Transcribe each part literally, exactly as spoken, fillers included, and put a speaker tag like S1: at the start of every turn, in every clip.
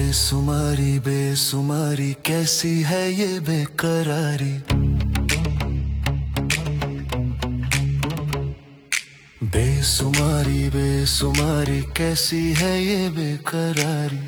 S1: बेसुमारी बेसुमारी कैसी है ये बेकरारी। बेसुमारी बेसुमारी कैसी है ये बेकरारी।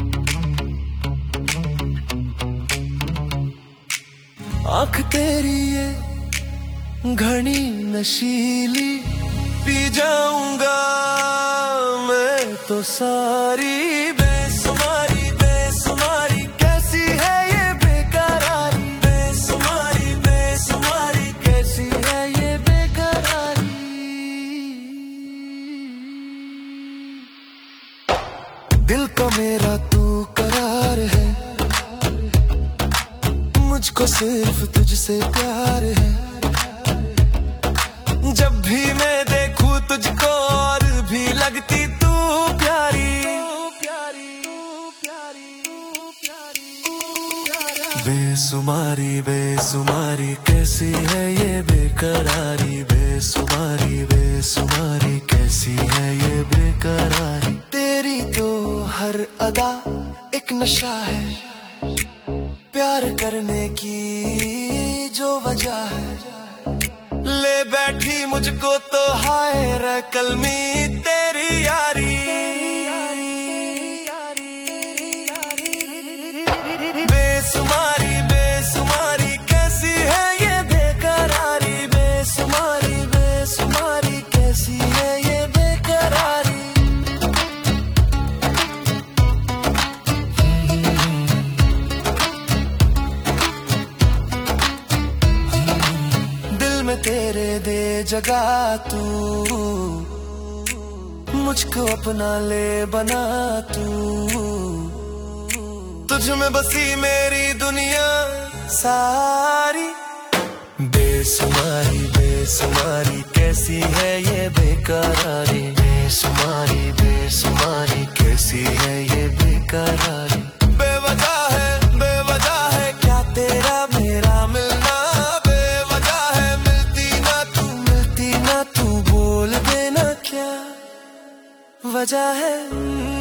S1: आँख तेरी ये घनी नशीली, पी जाऊंगा मैं तो सारी। बेसुमारी बेसुमारी कैसी है ये बेकरारी। बेसुमारी बेसुमारी कैसी है ये बेकरारी। दिल का मेरा तू करार है, मुझको सिर्फ तुझसे प्यार है। जब भी मैं देखूं तुझको और भी लगती तू प्यारी। बेसुमारी बेसुमारी कैसी है ये बेकरारी। बेसुमारी बेसुमारी कैसी है ये बेकरारी। तेरी तो हर अदा एक नशा है, प्यार करने की जो वजह है। ले बैठी मुझको तो हाय रे कलमी तेरी यारी। बेसुमारी बेसुमारी कैसी है ये बेकरारी। बेसुमारी बेसुमारी कैसी है ये बेकरारी। तेरे दे जगा तू, मुझको अपना ले बना तू। तुझ में बसी मेरी दुनिया सारी। बेसुमारी बेसुमारी कैसी है ये बेकरारी। बेसुमारी बेसुमारी कैसी है ये बेकरारी। बेवजह है बेवजह है क्या तेरा मेरा मिलना। वजह है